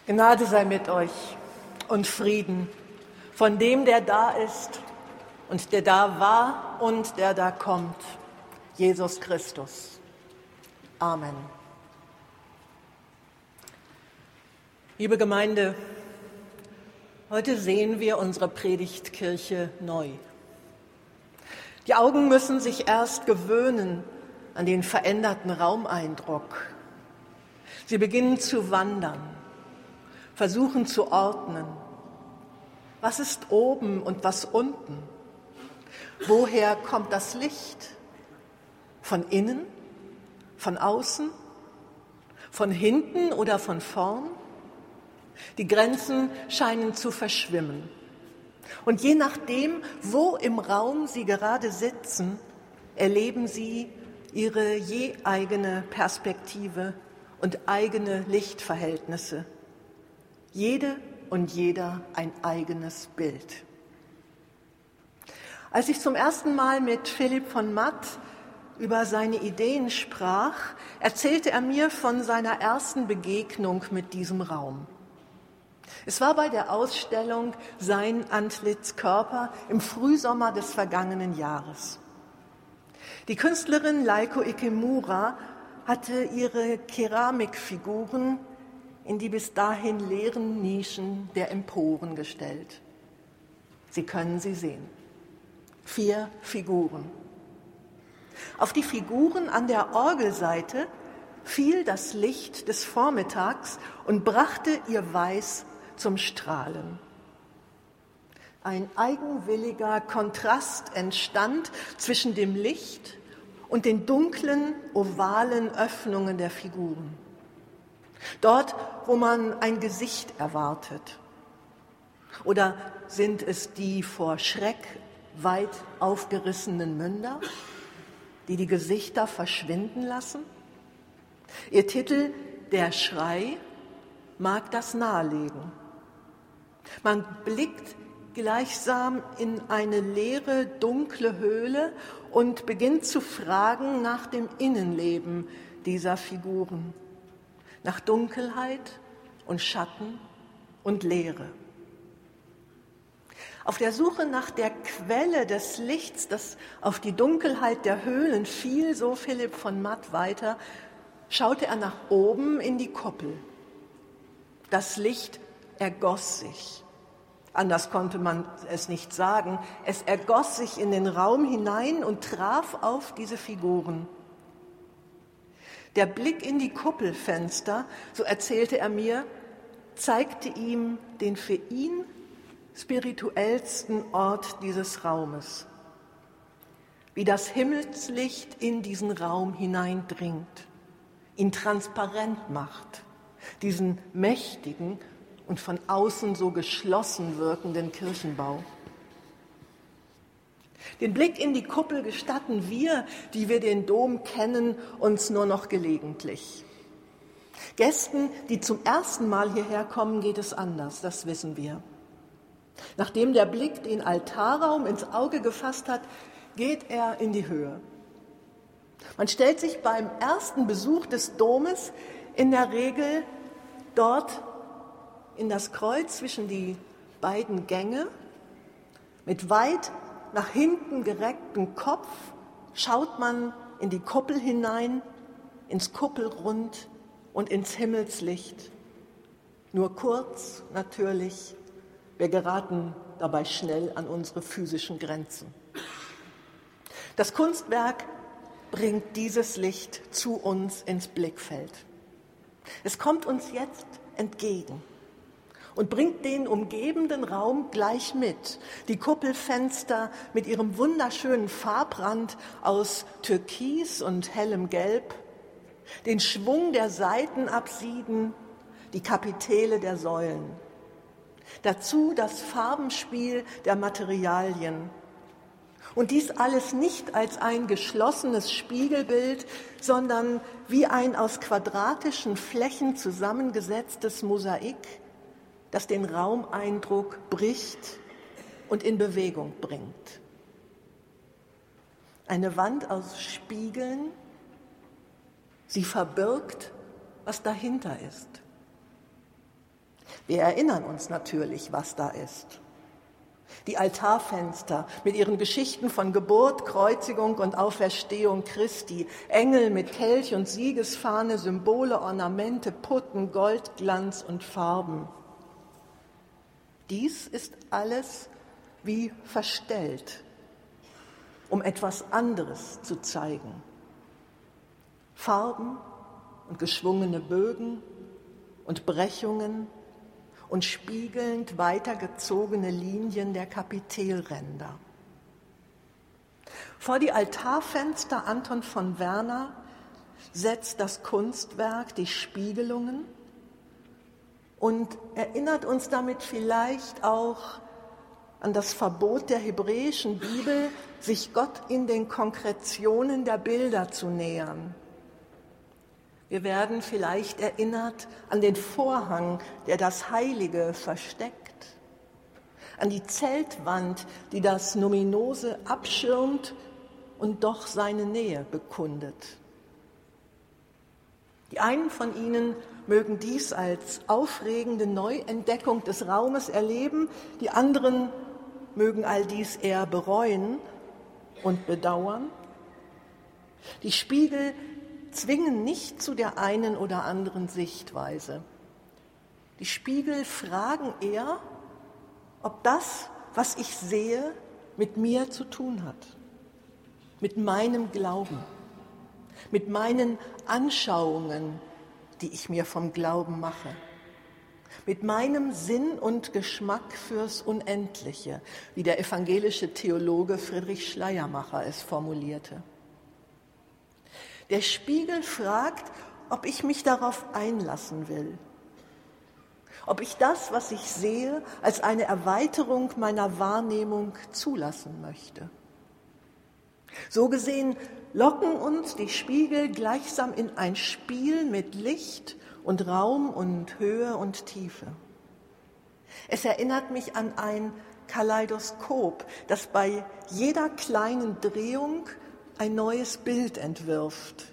Gnade sei mit euch und Frieden von dem, der da ist und der da war und der da kommt, Jesus Christus. Amen. Liebe Gemeinde, heute sehen wir unsere Predigtkirche neu. Die Augen müssen sich erst gewöhnen an den veränderten Raumeindruck. Sie beginnen zu wandern, versuchen zu ordnen. Was ist oben und was unten? Woher kommt das Licht? Von innen? Von außen? Von hinten oder von vorn? Die Grenzen scheinen zu verschwimmen. Und je nachdem, wo im Raum Sie gerade sitzen, erleben Sie Ihre je eigene Perspektive und eigene Lichtverhältnisse. Jede und jeder ein eigenes Bild. Als ich zum ersten Mal mit Philipp von Matt über seine Ideen sprach, erzählte er mir von seiner ersten Begegnung mit diesem Raum. Es war bei der Ausstellung Sein Antlitz Körper im Frühsommer des vergangenen Jahres. Die Künstlerin Leiko Ikemura hatte ihre Keramikfiguren in die bis dahin leeren Nischen der Emporen gestellt. Sie können sie sehen. 4 Figuren. Auf die Figuren an der Orgelseite fiel das Licht des Vormittags und brachte ihr Weiß zum Strahlen. Ein eigenwilliger Kontrast entstand zwischen dem Licht und den dunklen, ovalen Öffnungen der Figuren. Dort, wo man ein Gesicht erwartet. Oder sind es die vor Schreck weit aufgerissenen Münder, die die Gesichter verschwinden lassen? Ihr Titel, Der Schrei, mag das nahelegen. Man blickt gleichsam in eine leere, dunkle Höhle und beginnt zu fragen nach dem Innenleben dieser Figuren, nach Dunkelheit und Schatten und Leere. Auf der Suche nach der Quelle des Lichts, das auf die Dunkelheit der Höhlen fiel, so Philipp von Matt weiter, schaute er nach oben in die Kuppel. Das Licht ergoss sich. Anders konnte man es nicht sagen. Es ergoss sich in den Raum hinein und traf auf diese Figuren. Der Blick in die Kuppelfenster, so erzählte er mir, zeigte ihm den für ihn spirituellsten Ort dieses Raumes. Wie das Himmelslicht in diesen Raum hineindringt, ihn transparent macht, diesen mächtigen und von außen so geschlossen wirkenden Kirchenbau. Den Blick in die Kuppel gestatten wir, die wir den Dom kennen, uns nur noch gelegentlich. Gästen, die zum ersten Mal hierher kommen, geht es anders, das wissen wir. Nachdem der Blick den Altarraum ins Auge gefasst hat, geht er in die Höhe. Man stellt sich beim ersten Besuch des Domes in der Regel dort in das Kreuz zwischen die beiden Gänge. Mit weit nach hinten gerecktem Kopf schaut man in die Kuppel hinein, ins Kuppelrund und ins Himmelslicht. Nur kurz, natürlich. Wir geraten dabei schnell an unsere physischen Grenzen. Das Kunstwerk bringt dieses Licht zu uns ins Blickfeld. Es kommt uns jetzt entgegen und bringt den umgebenden Raum gleich mit. Die Kuppelfenster mit ihrem wunderschönen Farbrand aus Türkis und hellem Gelb, den Schwung der Seitenapsiden, die Kapitelle der Säulen. Dazu das Farbenspiel der Materialien. Und dies alles nicht als ein geschlossenes Spiegelbild, sondern wie ein aus quadratischen Flächen zusammengesetztes Mosaik, das den Raumeindruck bricht und in Bewegung bringt. Eine Wand aus Spiegeln, sie verbirgt, was dahinter ist. Wir erinnern uns natürlich, was da ist. Die Altarfenster mit ihren Geschichten von Geburt, Kreuzigung und Auferstehung Christi, Engel mit Kelch und Siegesfahne, Symbole, Ornamente, Putten, Goldglanz und Farben. Dies ist alles wie verstellt, um etwas anderes zu zeigen. Farben und geschwungene Bögen und Brechungen und spiegelnd weitergezogene Linien der Kapitelränder. Vor die Altarfenster Anton von Werner setzt das Kunstwerk die Spiegelungen und erinnert uns damit vielleicht auch an das Verbot der hebräischen Bibel, sich Gott in den Konkretionen der Bilder zu nähern. Wir werden vielleicht erinnert an den Vorhang, der das Heilige versteckt, an die Zeltwand, die das Numinose abschirmt und doch seine Nähe bekundet. Die einen von Ihnen mögen dies als aufregende Neuentdeckung des Raumes erleben, die anderen mögen all dies eher bereuen und bedauern. Die Spiegel zwingen nicht zu der einen oder anderen Sichtweise. Die Spiegel fragen eher, ob das, was ich sehe, mit mir zu tun hat, mit meinem Glauben, mit meinen Anschauungen, die ich mir vom Glauben mache, mit meinem Sinn und Geschmack fürs Unendliche, wie der evangelische Theologe Friedrich Schleiermacher es formulierte. Der Spiegel fragt, ob ich mich darauf einlassen will, ob ich das, was ich sehe, als eine Erweiterung meiner Wahrnehmung zulassen möchte. So gesehen locken uns die Spiegel gleichsam in ein Spiel mit Licht und Raum und Höhe und Tiefe. Es erinnert mich an ein Kaleidoskop, das bei jeder kleinen Drehung ein neues Bild entwirft.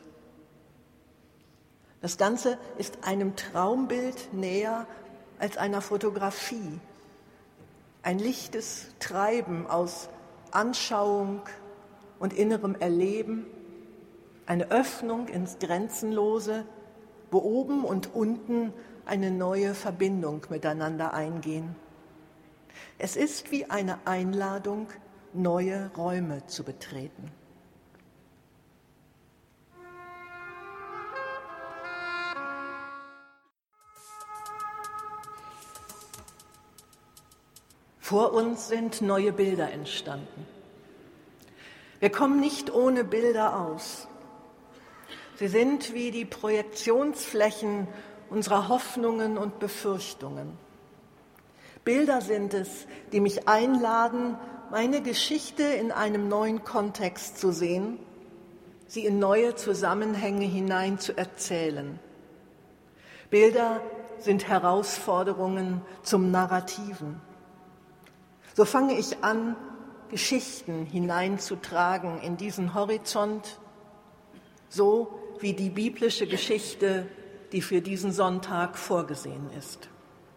Das Ganze ist einem Traumbild näher als einer Fotografie. Ein lichtes Treiben aus Anschauung und innerem Erleben, eine Öffnung ins Grenzenlose, wo oben und unten eine neue Verbindung miteinander eingehen. Es ist wie eine Einladung, neue Räume zu betreten. Vor uns sind neue Bilder entstanden. Wir kommen nicht ohne Bilder aus. Sie sind wie die Projektionsflächen unserer Hoffnungen und Befürchtungen. Bilder sind es, die mich einladen, meine Geschichte in einem neuen Kontext zu sehen, sie in neue Zusammenhänge hinein zu erzählen. Bilder sind Herausforderungen zum Narrativen. So fange ich an, Geschichten hineinzutragen in diesen Horizont, so wie die biblische Geschichte, die für diesen Sonntag vorgesehen ist.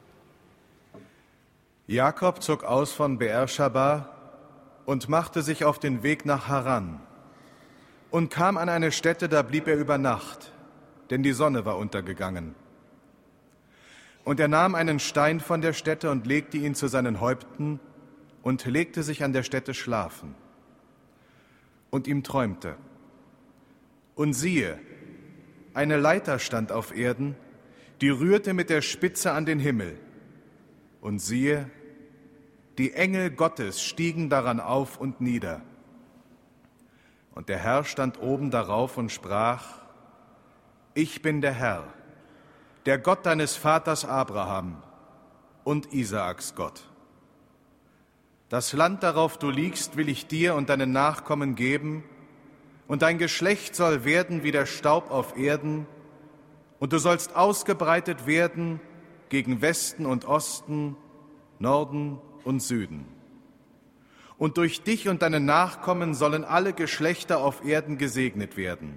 Jakob zog aus von Beersheba und machte sich auf den Weg nach Haran und kam an eine Stätte, da blieb er über Nacht, denn die Sonne war untergegangen. Und er nahm einen Stein von der Stätte und legte ihn zu seinen Häupten und legte sich an der Stätte schlafen. Und ihm träumte. Und siehe, eine Leiter stand auf Erden, die rührte mit der Spitze an den Himmel. Und siehe, die Engel Gottes stiegen daran auf und nieder. Und der Herr stand oben darauf und sprach: Ich bin der Herr, der Gott deines Vaters Abraham und Isaaks Gott. Das Land, darauf du liegst, will ich dir und deinen Nachkommen geben, und dein Geschlecht soll werden wie der Staub auf Erden, und du sollst ausgebreitet werden gegen Westen und Osten, Norden und Süden. Und durch dich und deine Nachkommen sollen alle Geschlechter auf Erden gesegnet werden.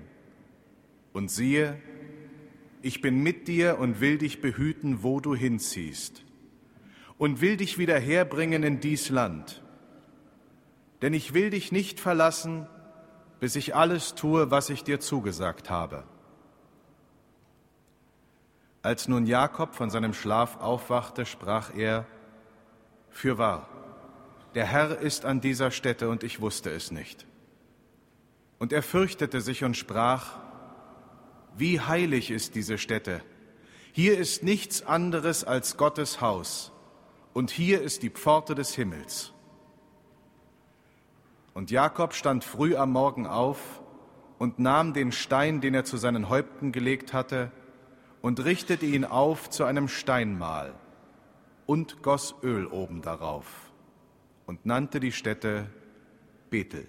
Und siehe, ich bin mit dir und will dich behüten, wo du hinziehst, und will dich wieder herbringen in dies Land. Denn ich will dich nicht verlassen, bis ich alles tue, was ich dir zugesagt habe. Als nun Jakob von seinem Schlaf aufwachte, sprach er: Fürwahr, der Herr ist an dieser Stätte, und ich wusste es nicht. Und er fürchtete sich und sprach: Wie heilig ist diese Stätte! Hier ist nichts anderes als Gottes Haus, und hier ist die Pforte des Himmels. Und Jakob stand früh am Morgen auf und nahm den Stein, den er zu seinen Häupten gelegt hatte, und richtete ihn auf zu einem Steinmal und goss Öl oben darauf und nannte die Stätte Bethel.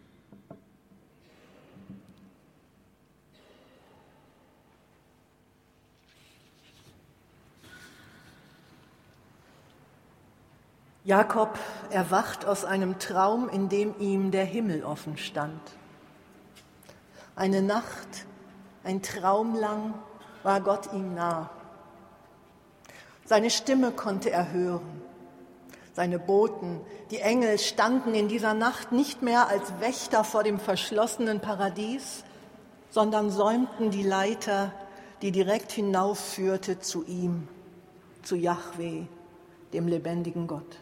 Jakob erwacht aus einem Traum, in dem ihm der Himmel offen stand. Eine Nacht, ein Traum lang war Gott ihm nah. Seine Stimme konnte er hören. Seine Boten, die Engel, standen in dieser Nacht nicht mehr als Wächter vor dem verschlossenen Paradies, sondern säumten die Leiter, die direkt hinaufführte zu ihm, zu Jahwe, dem lebendigen Gott.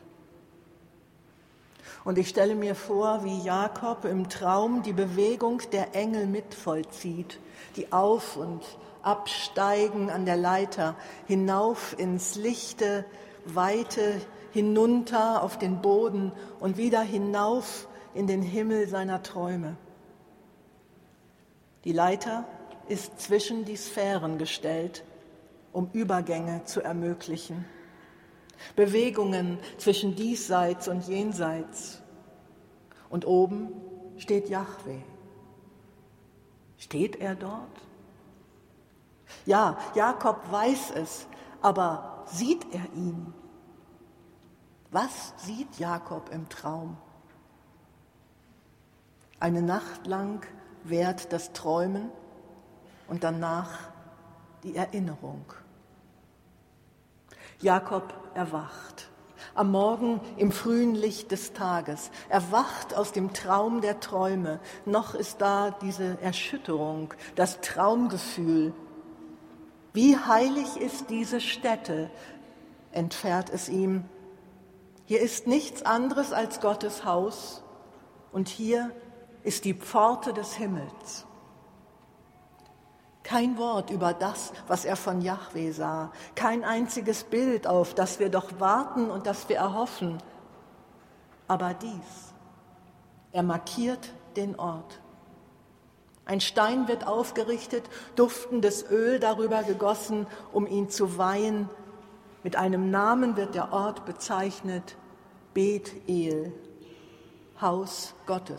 Und ich stelle mir vor, wie Jakob im Traum die Bewegung der Engel mitvollzieht, die auf- und absteigen an der Leiter, hinauf ins Lichte, Weite, hinunter auf den Boden und wieder hinauf in den Himmel seiner Träume. Die Leiter ist zwischen die Sphären gestellt, um Übergänge zu ermöglichen. Bewegungen zwischen diesseits und jenseits. Und oben steht Jahwe. Steht er dort? Ja, Jakob weiß es, aber sieht er ihn? Was sieht Jakob im Traum? Eine Nacht lang währt das Träumen und danach die Erinnerung. Jakob erwacht, am Morgen im frühen Licht des Tages, erwacht aus dem Traum der Träume. Noch ist da diese Erschütterung, das Traumgefühl. Wie heilig ist diese Stätte, entfährt es ihm. Hier ist nichts anderes als Gottes Haus und hier ist die Pforte des Himmels. Kein Wort über das, was er von Jahwe sah, kein einziges Bild, auf das wir doch warten und das wir erhoffen. Aber dies, er markiert den Ort. Ein Stein wird aufgerichtet, duftendes Öl darüber gegossen, um ihn zu weihen. Mit einem Namen wird der Ort bezeichnet: Bethel, Haus Gottes.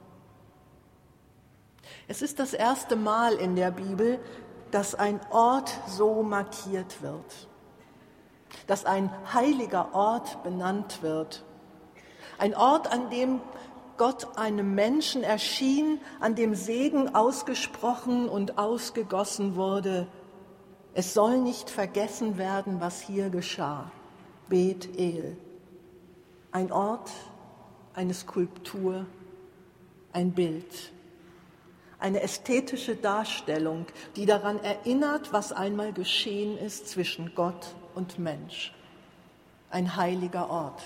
Es ist das erste Mal in der Bibel, dass ein Ort so markiert wird, dass ein heiliger Ort benannt wird. Ein Ort, an dem Gott einem Menschen erschien, an dem Segen ausgesprochen und ausgegossen wurde. Es soll nicht vergessen werden, was hier geschah. Bethel, ein Ort, eine Skulptur, ein Bild. Eine ästhetische Darstellung, die daran erinnert, was einmal geschehen ist zwischen Gott und Mensch. Ein heiliger Ort.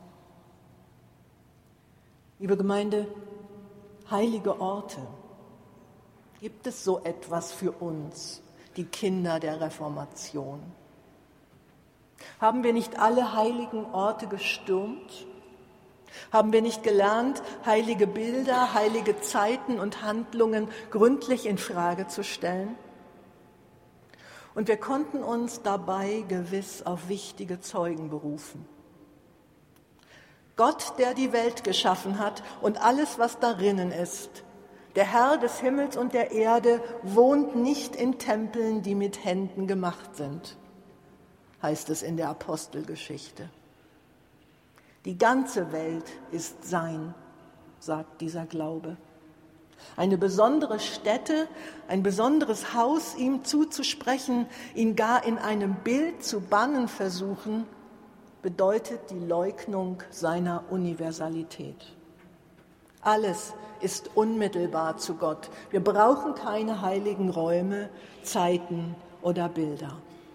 Liebe Gemeinde, heilige Orte. Gibt es so etwas für uns, die Kinder der Reformation? Haben wir nicht alle heiligen Orte gestürmt? Haben wir nicht gelernt, heilige Bilder, heilige Zeiten und Handlungen gründlich in Frage zu stellen? Und wir konnten uns dabei gewiss auf wichtige Zeugen berufen. Gott, der die Welt geschaffen hat und alles, was darinnen ist, der Herr des Himmels und der Erde, wohnt nicht in Tempeln, die mit Händen gemacht sind, heißt es in der Apostelgeschichte. Die ganze Welt ist sein, sagt dieser Glaube. Eine besondere Stätte, ein besonderes Haus ihm zuzusprechen, ihn gar in einem Bild zu bannen versuchen, bedeutet die Leugnung seiner Universalität. Alles ist unmittelbar zu Gott. Wir brauchen keine heiligen Räume, Zeiten oder Bilder.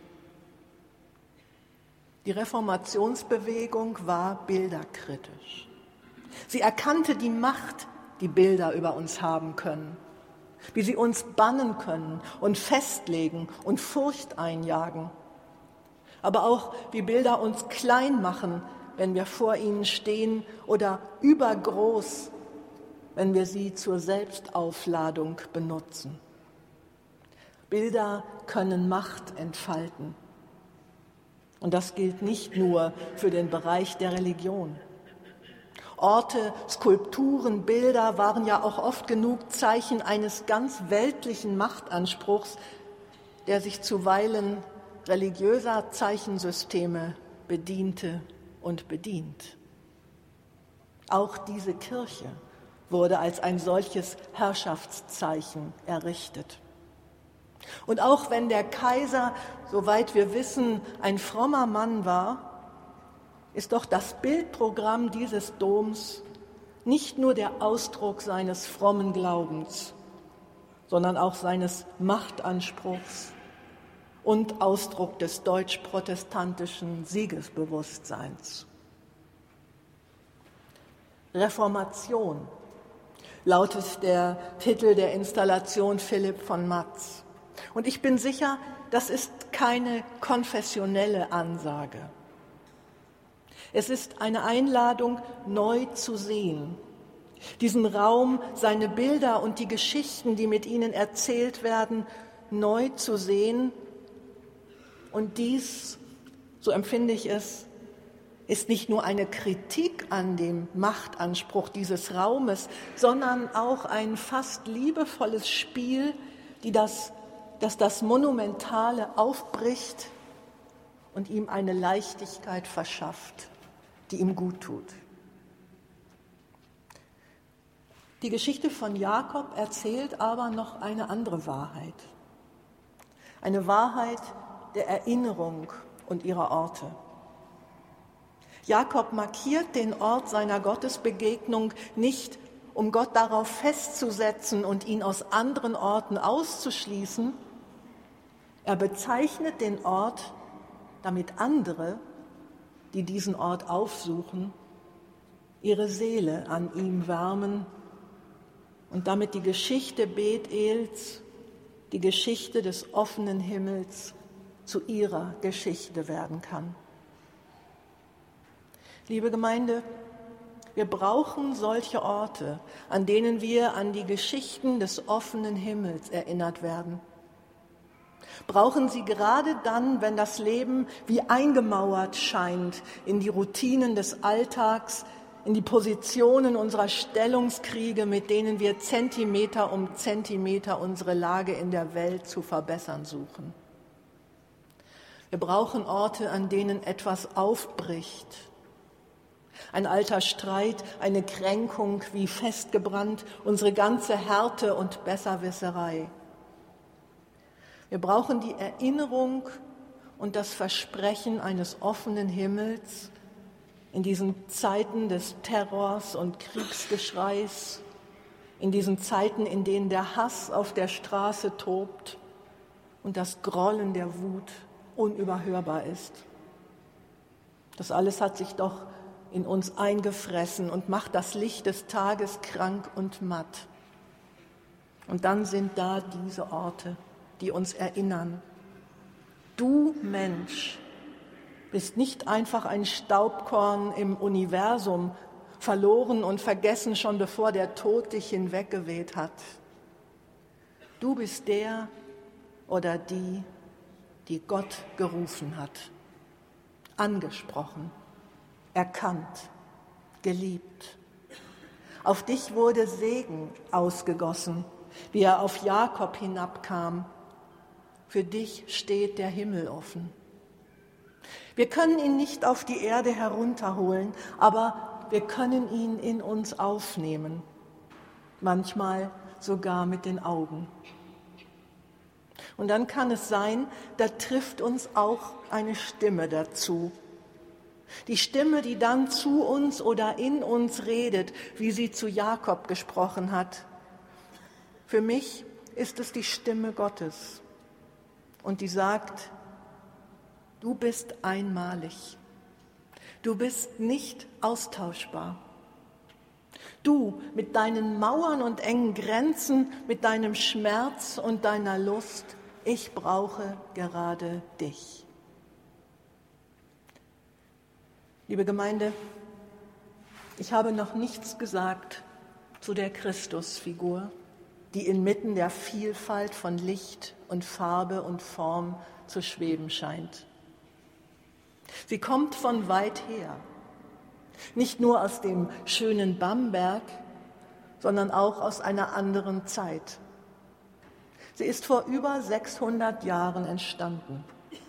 Die Reformationsbewegung war bilderkritisch. Sie erkannte die Macht, die Bilder über uns haben können, wie sie uns bannen können und festlegen und Furcht einjagen, aber auch wie Bilder uns klein machen, wenn wir vor ihnen stehen, oder übergroß, wenn wir sie zur Selbstaufladung benutzen. Bilder können Macht entfalten. Und das gilt nicht nur für den Bereich der Religion. Orte, Skulpturen, Bilder waren ja auch oft genug Zeichen eines ganz weltlichen Machtanspruchs, der sich zuweilen religiöser Zeichensysteme bediente und bedient. Auch diese Kirche wurde als ein solches Herrschaftszeichen errichtet. Und auch wenn der Kaiser, soweit wir wissen, ein frommer Mann war, ist doch das Bildprogramm dieses Doms nicht nur der Ausdruck seines frommen Glaubens, sondern auch seines Machtanspruchs und Ausdruck des deutsch-protestantischen Siegesbewusstseins. Reformation lautet der Titel der Installation Philipp von Matz. Und ich bin sicher, das ist keine konfessionelle Ansage. Es ist eine Einladung, neu zu sehen, diesen Raum, seine Bilder und die Geschichten, die mit ihnen erzählt werden, neu zu sehen. Und dies, so empfinde ich es, ist nicht nur eine Kritik an dem Machtanspruch dieses Raumes, sondern auch ein fast liebevolles Spiel, das das Monumentale aufbricht und ihm eine Leichtigkeit verschafft, die ihm gut tut. Die Geschichte von Jakob erzählt aber noch eine andere Wahrheit. Eine Wahrheit der Erinnerung und ihrer Orte. Jakob markiert den Ort seiner Gottesbegegnung nicht, um Gott darauf festzusetzen und ihn aus anderen Orten auszuschließen. Er bezeichnet den Ort, damit andere, die diesen Ort aufsuchen, ihre Seele an ihm wärmen und damit die Geschichte Bethels, die Geschichte des offenen Himmels, zu ihrer Geschichte werden kann. Liebe Gemeinde, wir brauchen solche Orte, an denen wir an die Geschichten des offenen Himmels erinnert werden. Brauchen sie gerade dann, wenn das Leben wie eingemauert scheint in die Routinen des Alltags, in die Positionen unserer Stellungskriege, mit denen wir Zentimeter um Zentimeter unsere Lage in der Welt zu verbessern suchen. Wir brauchen Orte, an denen etwas aufbricht. Ein alter Streit, eine Kränkung wie festgebrannt, unsere ganze Härte und Besserwisserei. Wir brauchen die Erinnerung und das Versprechen eines offenen Himmels in diesen Zeiten des Terrors und Kriegsgeschreis, in diesen Zeiten, in denen der Hass auf der Straße tobt und das Grollen der Wut unüberhörbar ist. Das alles hat sich doch in uns eingefressen und macht das Licht des Tages krank und matt. Und dann sind da diese Orte, die uns erinnern. Du Mensch bist nicht einfach ein Staubkorn im Universum, verloren und vergessen schon bevor der Tod dich hinweggeweht hat. Du bist der oder die Gott gerufen hat, angesprochen, erkannt, geliebt. Auf dich wurde Segen ausgegossen, wie er auf Jakob hinabkam. Für dich steht der Himmel offen. Wir können ihn nicht auf die Erde herunterholen, aber wir können ihn in uns aufnehmen, manchmal sogar mit den Augen. Und dann kann es sein, da trifft uns auch eine Stimme dazu. Die Stimme, die dann zu uns oder in uns redet, wie sie zu Jakob gesprochen hat. Für mich ist es die Stimme Gottes und die sagt, du bist einmalig, du bist nicht austauschbar. Du mit deinen Mauern und engen Grenzen, mit deinem Schmerz und deiner Lust, ich brauche gerade dich. Liebe Gemeinde, ich habe noch nichts gesagt zu der Christusfigur, die inmitten der Vielfalt von Licht und Farbe und Form zu schweben scheint. Sie kommt von weit her. Nicht nur aus dem schönen Bamberg, sondern auch aus einer anderen Zeit. Sie ist vor über 600 Jahren entstanden.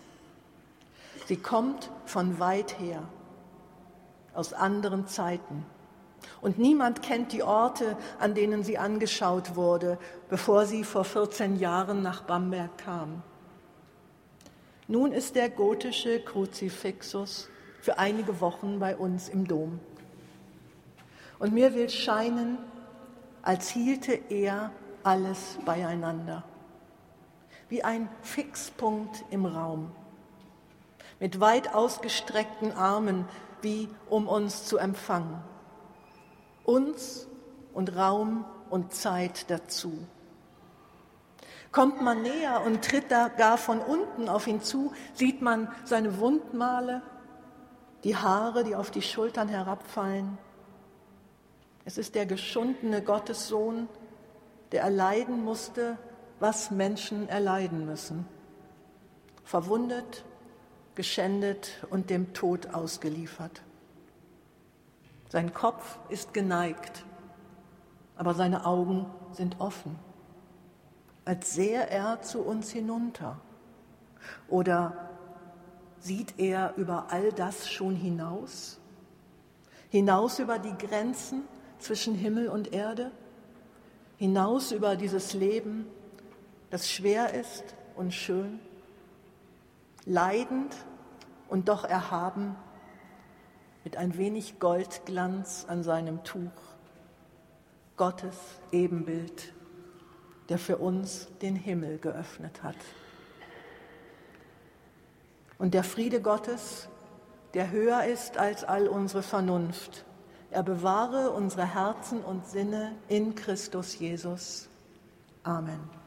Sie kommt von weit her, aus anderen Zeiten. Und niemand kennt die Orte, an denen sie angeschaut wurde, bevor sie vor 14 Jahren nach Bamberg kam. Nun ist der gotische Kruzifixus für einige Wochen bei uns im Dom. Und mir will scheinen, als hielte er alles beieinander, wie ein Fixpunkt im Raum, mit weit ausgestreckten Armen, wie um uns zu empfangen, uns und Raum und Zeit dazu. Kommt man näher und tritt da gar von unten auf ihn zu, sieht man seine Wundmale, die Haare, die auf die Schultern herabfallen. Es ist der geschundene Gottessohn, der erleiden musste, was Menschen erleiden müssen. Verwundet, geschändet und dem Tod ausgeliefert. Sein Kopf ist geneigt, aber seine Augen sind offen, als sähe er zu uns hinunter. Oder sieht er über all das schon hinaus? Hinaus über die Grenzen zwischen Himmel und Erde? Hinaus über dieses Leben, das schwer ist und schön? Leidend und doch erhaben, mit ein wenig Goldglanz an seinem Tuch. Gottes Ebenbild, der für uns den Himmel geöffnet hat. Und der Friede Gottes, der höher ist als all unsere Vernunft, er bewahre unsere Herzen und Sinne in Christus Jesus. Amen.